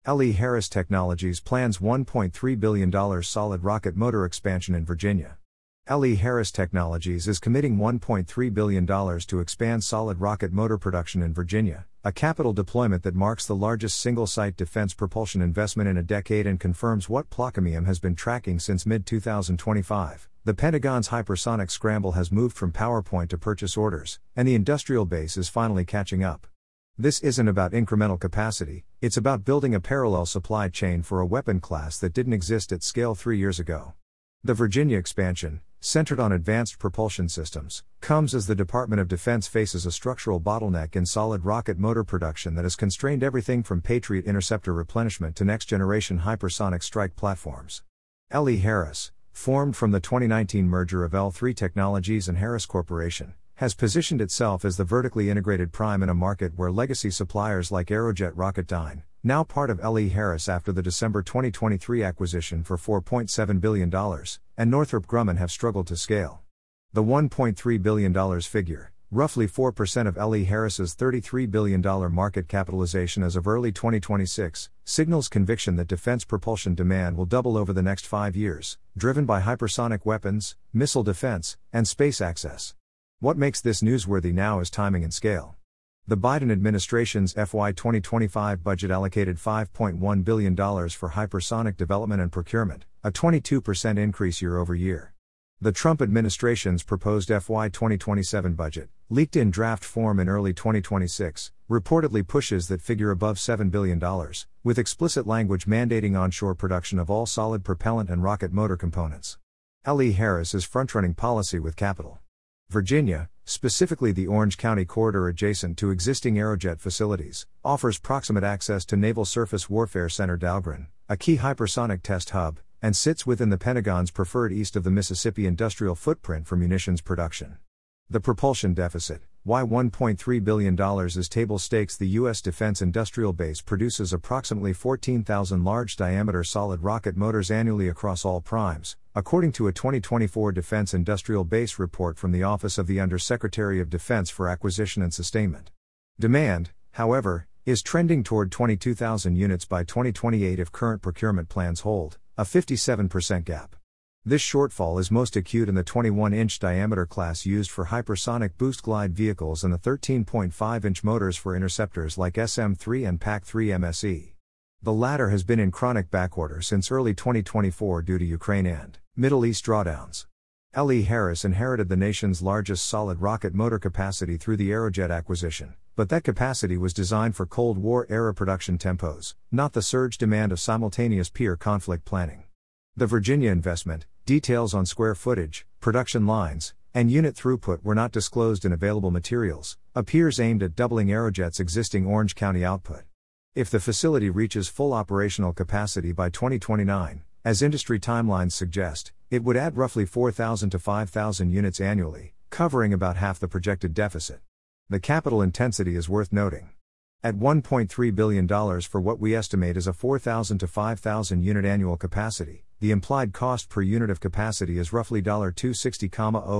L.E. Harris Technologies plans $1.3 billion solid rocket motor expansion in Virginia. L.E. Harris Technologies is committing $1.3 billion to expand solid rocket motor production in Virginia, a capital deployment that marks the largest single-site defense propulsion investment in a decade and confirms what Plaquemine has been tracking since mid-2025. The Pentagon's hypersonic scramble has moved from PowerPoint to purchase orders, and the industrial base is finally catching up. This isn't about incremental capacity, it's about building a parallel supply chain for a weapon class that didn't exist at scale 3 years ago. The Virginia expansion, centered on advanced propulsion systems, comes as the Department of Defense faces a structural bottleneck in solid rocket motor production that has constrained everything from Patriot interceptor replenishment to next-generation hypersonic strike platforms. L.E. Harris, formed from the 2019 merger of L3 Technologies and Harris Corporation, has positioned itself as the vertically integrated prime in a market where legacy suppliers like Aerojet Rocketdyne, now part of L.E. Harris after the December 2023 acquisition for $4.7 billion, and Northrop Grumman have struggled to scale. The $1.3 billion figure, roughly 4% of L.E. Harris's $33 billion market capitalization as of early 2026, signals conviction that defense propulsion demand will double over the next 5 years, driven by hypersonic weapons, missile defense, and space access. What makes this newsworthy now is timing and scale. The Biden administration's FY 2025 budget allocated $5.1 billion for hypersonic development and procurement, a 22% increase year over year. The Trump administration's proposed FY 2027 budget, leaked in draft form in early 2026, reportedly pushes that figure above $7 billion, with explicit language mandating onshore production of all solid propellant and rocket motor components. L.E. Harris is frontrunning policy with capital. Virginia, specifically the Orange County corridor adjacent to existing Aerojet facilities, offers proximate access to Naval Surface Warfare Center Dahlgren, a key hypersonic test hub, and sits within the Pentagon's preferred east of the Mississippi industrial footprint for munitions production. The propulsion deficit, why $1.3 billion is table stakes. The U.S. defense industrial base produces approximately 14,000 large-diameter solid rocket motors annually across all primes, according to a 2024 Defense Industrial Base report from the Office of the Undersecretary of Defense for Acquisition and Sustainment. Demand, however, is trending toward 22,000 units by 2028 if current procurement plans hold, a 57% gap. This shortfall is most acute in the 21-inch diameter class used for hypersonic boost glide vehicles and the 13.5-inch motors for interceptors like SM-3 and PAC-3 MSE. The latter has been in chronic backorder since early 2024 due to Ukraine and Middle East drawdowns. L.E. Harris inherited the nation's largest solid rocket motor capacity through the Aerojet acquisition, but that capacity was designed for Cold War-era production tempos, not the surge demand of simultaneous peer conflict planning. The Virginia investment, details on square footage, production lines, and unit throughput were not disclosed in available materials, appears aimed at doubling Aerojet's existing Orange County output. If the facility reaches full operational capacity by 2029, as industry timelines suggest, it would add roughly 4,000 to 5,000 units annually, covering about half the projected deficit. The capital intensity is worth noting. At $1.3 billion for what we estimate is a 4,000 to 5,000 unit annual capacity, the implied cost per unit of capacity is roughly $260,000,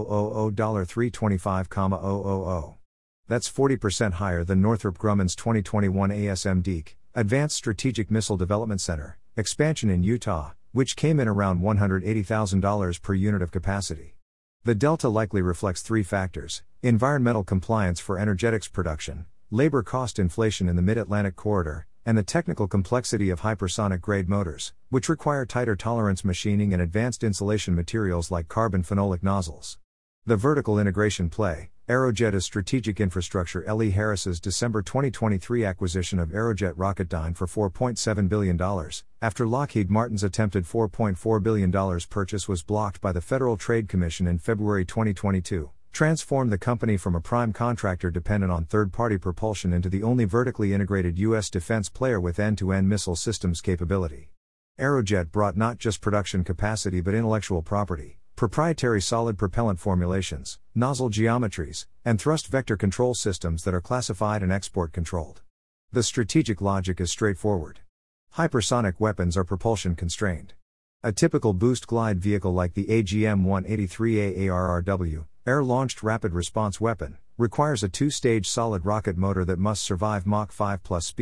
$325,000. That's 40% higher than Northrop Grumman's 2021 ASM DEAC, Advanced Strategic Missile Development Center, expansion in Utah, which came in around $180,000 per unit of capacity. The delta likely reflects three factors: environmental compliance for energetics production, labor cost inflation in the Mid-Atlantic corridor, and the technical complexity of hypersonic-grade motors, which require tighter tolerance machining and advanced insulation materials like carbon phenolic nozzles. The vertical integration play, Aerojet's strategic infrastructure. L.E. Harris's December 2023 acquisition of Aerojet Rocketdyne for $4.7 billion, after Lockheed Martin's attempted $4.4 billion purchase was blocked by the Federal Trade Commission in February 2022, transformed the company from a prime contractor dependent on third-party propulsion into the only vertically integrated U.S. defense player with end-to-end missile systems capability. Aerojet brought not just production capacity but intellectual property, proprietary solid propellant formulations, nozzle geometries, and thrust vector control systems that are classified and export controlled. The strategic logic is straightforward. Hypersonic weapons are propulsion constrained. A typical boost glide vehicle like the AGM-183A ARRW, Air-Launched Rapid Response Weapon, requires a two-stage solid rocket motor that must survive Mach 5 plus speeds,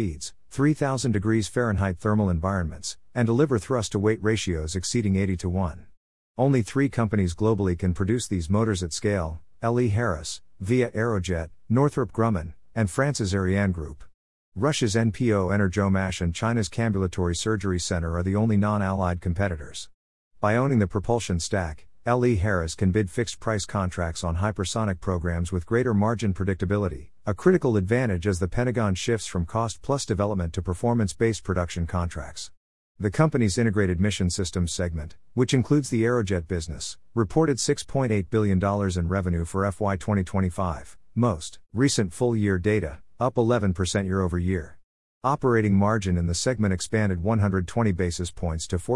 3,000 degrees Fahrenheit thermal environments, and deliver thrust-to-weight ratios exceeding 80:1. Only 3 companies globally can produce these motors at scale: L.E. Harris, via Aerojet, Northrop Grumman, and France's Ariane Group. Russia's NPO Energomash and China's Ambulatory Surgery Center are the only non-allied competitors. By owning the propulsion stack, L.E. Harris can bid fixed-price contracts on hypersonic programs with greater margin predictability, a critical advantage as the Pentagon shifts from cost-plus development to performance-based production contracts. The company's Integrated Mission Systems segment, which includes the Aerojet business, reported $6.8 billion in revenue for FY 2025, most recent full-year data, up 11% year-over-year. Operating margin in the segment expanded 120 basis points to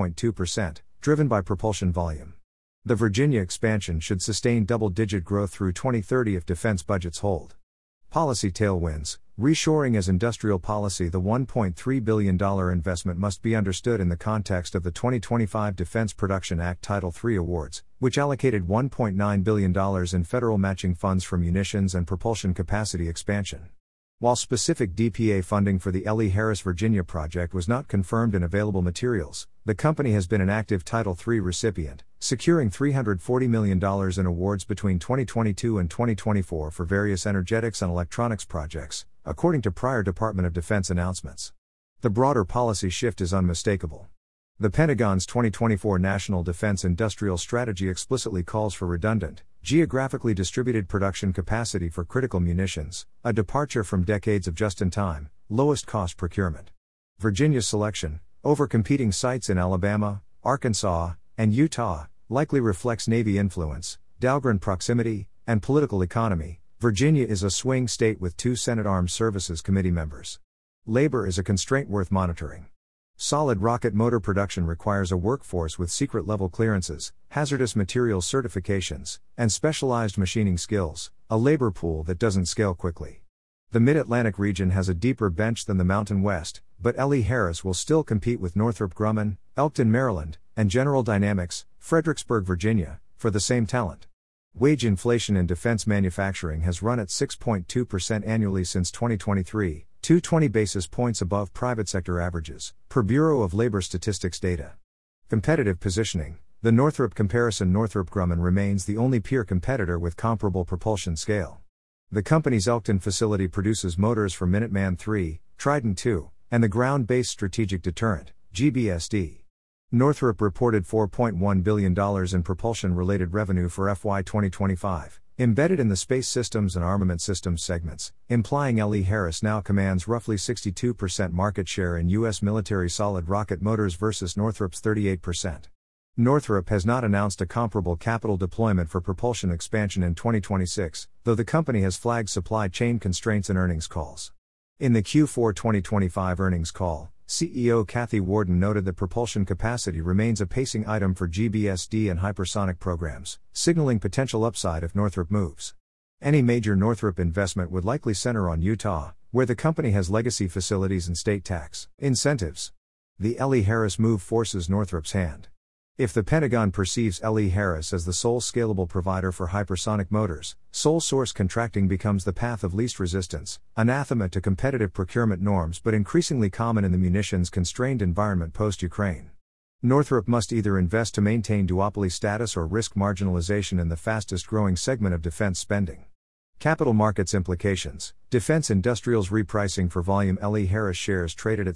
14.2%, driven by propulsion volume. The Virginia expansion should sustain double-digit growth through 2030 if defense budgets hold. Policy tailwinds: reshoring as industrial policy. The $1.3 billion investment must be understood in the context of the 2025 Defense Production Act Title III awards, which allocated $1.9 billion in federal matching funds for munitions and propulsion capacity expansion. While specific DPA funding for the L.E. Harris Virginia project was not confirmed in available materials, the company has been an active Title III recipient, securing $340 million in awards between 2022 and 2024 for various energetics and electronics projects, according to prior Department of Defense announcements. The broader policy shift is unmistakable. The Pentagon's 2024 National Defense Industrial Strategy explicitly calls for redundant, geographically distributed production capacity for critical munitions, a departure from decades of just-in-time, lowest-cost procurement. Virginia's selection, over competing sites in Alabama, Arkansas, and Utah, likely reflects Navy influence, Dahlgren proximity, and political economy. Virginia is a swing state with 2 Senate Armed Services Committee members. Labor is a constraint worth monitoring. Solid rocket motor production requires a workforce with secret-level clearances, hazardous materials certifications, and specialized machining skills, a labor pool that doesn't scale quickly. The Mid-Atlantic region has a deeper bench than the Mountain West, but L.E. Harris will still compete with Northrop Grumman, Elkton, Maryland, and General Dynamics, Fredericksburg, Virginia, for the same talent. Wage inflation in defense manufacturing has run at 6.2% annually since 2023, 220 basis points above private sector averages, per Bureau of Labor Statistics data. Competitive positioning: the Northrop comparison. Northrop Grumman remains the only peer competitor with comparable propulsion scale. The company's Elkton facility produces motors for Minuteman III, Trident II, and the Ground-Based Strategic Deterrent, GBSD. Northrop reported $4.1 billion in propulsion-related revenue for FY 2025, embedded in the Space Systems and Armament Systems segments, implying L.E. Harris now commands roughly 62% market share in U.S. military solid rocket motors versus Northrop's 38%. Northrop has not announced a comparable capital deployment for propulsion expansion in 2026, though the company has flagged supply chain constraints in earnings calls. In the Q4 2025 earnings call, CEO Kathy Warden noted that propulsion capacity remains a pacing item for GBSD and hypersonic programs, signaling potential upside if Northrop moves. Any major Northrop investment would likely center on Utah, where the company has legacy facilities and state tax incentives. The L.E. Harris move forces Northrop's hand. If the Pentagon perceives L.E. Harris as the sole scalable provider for hypersonic motors, sole source contracting becomes the path of least resistance, anathema to competitive procurement norms but increasingly common in the munitions-constrained environment post-Ukraine. Northrop must either invest to maintain duopoly status or risk marginalization in the fastest-growing segment of defense spending. Capital markets implications: defense industrials repricing for volume. L.E. Harris shares traded at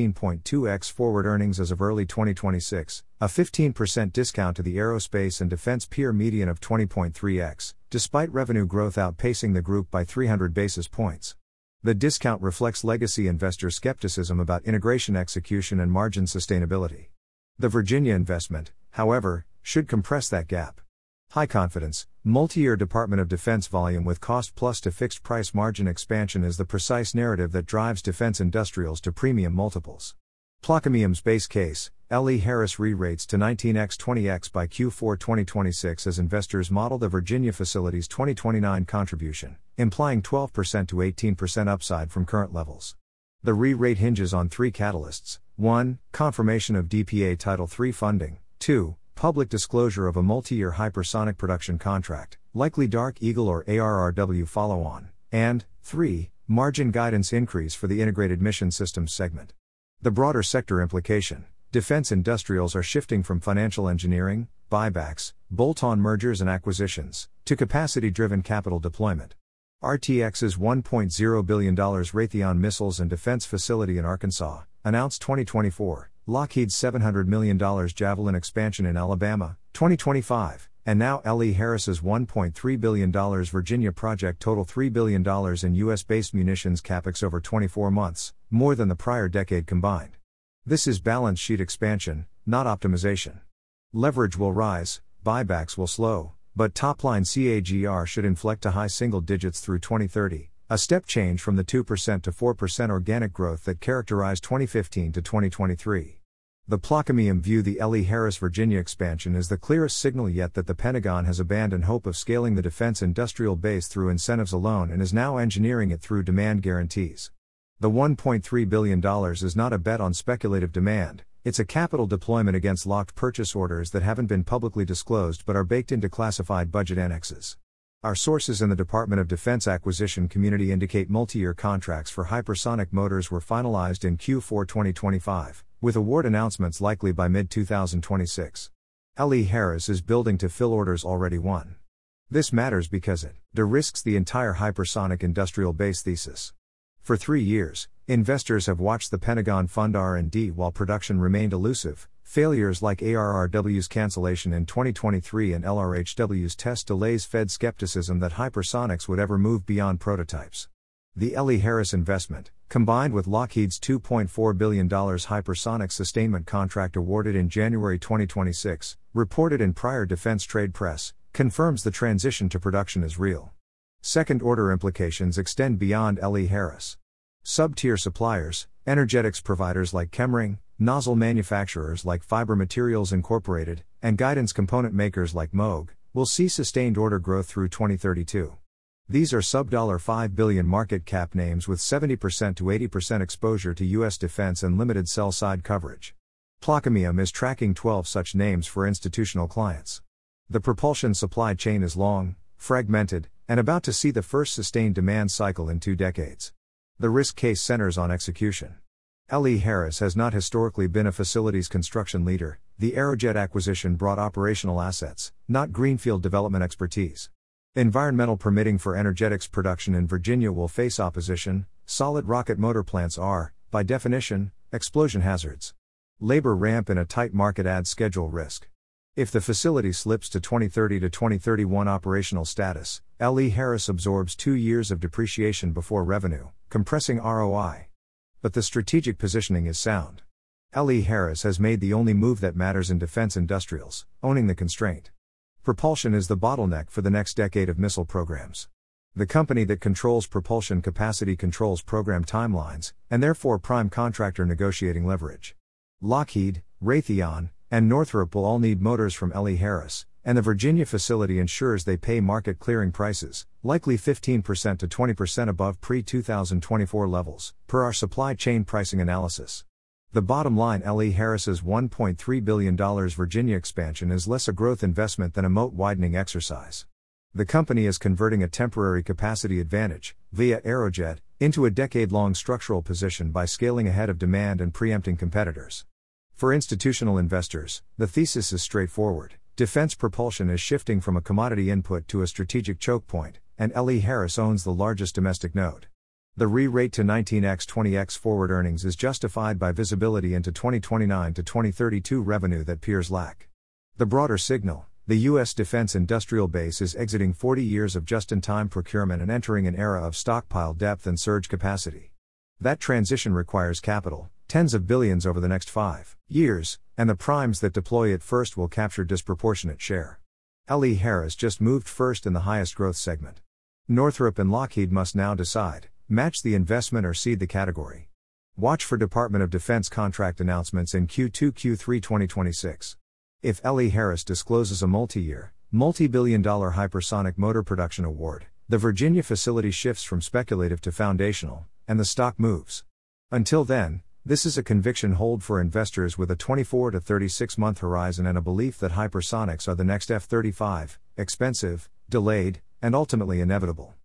17.2x forward earnings as of early 2026, a 15% discount to the aerospace and defense peer median of 20.3x, despite revenue growth outpacing the group by 300 basis points. The discount reflects legacy investor skepticism about integration execution and margin sustainability. The Virginia investment, however, should compress that gap. High confidence, multi-year Department of Defense volume with cost-plus to fixed-price margin expansion is the precise narrative that drives defense industrials to premium multiples. Plaquemines base case: L.E. Harris re-rates to 19x 20x by Q4 2026 as investors model the Virginia facility's 2029 contribution, implying 12% to 18% upside from current levels. The re-rate hinges on 3 catalysts: 1. Confirmation of DPA Title III funding; 2. Public disclosure of a multi-year hypersonic production contract, likely Dark Eagle or ARRW follow-on; and 3. margin guidance increase for the Integrated Mission Systems segment. The broader sector implication: defense industrials are shifting from financial engineering, buybacks, bolt-on mergers and acquisitions, to capacity-driven capital deployment. RTX's $1.0 billion Raytheon Missiles and Defense Facility in Arkansas, announced 2024, Lockheed's $700 million Javelin expansion in Alabama, 2025, and now L.E. Harris's $1.3 billion Virginia project total $3 billion in U.S.-based munitions capex over 24 months, more than the prior decade combined. This is balance sheet expansion, not optimization. Leverage will rise, buybacks will slow, but top-line CAGR should inflect to high single digits through 2030, a step change from the 2% to 4% organic growth that characterized 2015 to 2023. The Plaquemines view the L.E. Harris Virginia expansion as the clearest signal yet that the Pentagon has abandoned hope of scaling the defense industrial base through incentives alone and is now engineering it through demand guarantees. The $1.3 billion is not a bet on speculative demand, it's a capital deployment against locked purchase orders that haven't been publicly disclosed but are baked into classified budget annexes. Our sources in the Department of Defense acquisition community indicate multi-year contracts for hypersonic motors were finalized in Q4 2025, with award announcements likely by mid-2026. L.E. Harris is building to fill orders already won. This matters because it de-risks the entire hypersonic industrial base thesis. For 3 years, investors have watched the Pentagon fund R&D while production remained elusive. Failures like ARRW's cancellation in 2023 and LRHW's test delays fed skepticism that hypersonics would ever move beyond prototypes. The L.E. Harris investment, combined with Lockheed's $2.4 billion hypersonic sustainment contract awarded in January 2026, reported in prior defense trade press, confirms the transition to production is real. Second-order implications extend beyond L.E. Harris. Sub-tier suppliers, energetics providers like Chemring, nozzle manufacturers like Fiber Materials Incorporated, and guidance component makers like Moog, will see sustained order growth through 2032. These are sub-$5 billion market cap names with 70% to 80% exposure to U.S. defense and limited sell-side coverage. Plaquemines is tracking 12 such names for institutional clients. The propulsion supply chain is long, fragmented, and about to see the first sustained demand cycle in 2 decades. The risk case centers on execution. L.E. Harris has not historically been a facilities construction leader. The Aerojet acquisition brought operational assets, not greenfield development expertise. Environmental permitting for energetics production in Virginia will face opposition. Solid rocket motor plants are, by definition, explosion hazards. Labor ramp in a tight market adds schedule risk. If the facility slips to 2030 to 2031 operational status, L.E. Harris absorbs 2 years of depreciation before revenue, compressing ROI. But the strategic positioning is sound. L.E. Harris has made the only move that matters in defense industrials, owning the constraint. Propulsion is the bottleneck for the next decade of missile programs. The company that controls propulsion capacity controls program timelines, and therefore prime contractor negotiating leverage. Lockheed, Raytheon, and Northrop will all need motors from L.E. Harris, and the Virginia facility ensures they pay market clearing prices, likely 15% to 20% above pre-2024 levels, per our supply chain pricing analysis. The bottom line: L.E. Harris's $1.3 billion Virginia expansion is less a growth investment than a moat-widening exercise. The company is converting a temporary capacity advantage, via Aerojet, into a decade-long structural position by scaling ahead of demand and preempting competitors. For institutional investors, the thesis is straightforward. Defense propulsion is shifting from a commodity input to a strategic choke point, and L.E. Harris owns the largest domestic node. The re-rate to 19x 20x forward earnings is justified by visibility into 2029 to 2032 revenue that peers lack. The broader signal: the U.S. defense industrial base is exiting 40 years of just-in-time procurement and entering an era of stockpile depth and surge capacity. That transition requires capital, tens of billions over the next 5 years, and the primes that deploy it first will capture disproportionate share. L.E. Harris just moved first in the highest growth segment. Northrop and Lockheed must now decide: match the investment or cede the category. Watch for Department of Defense contract announcements in Q2-Q3 2026. If L.E. Harris discloses a multi-year, multi-billion-dollar hypersonic motor production award, the Virginia facility shifts from speculative to foundational, and the stock moves. Until then, this is a conviction hold for investors with a 24 to 36 month horizon and a belief that hypersonics are the next F-35, expensive, delayed, and ultimately inevitable.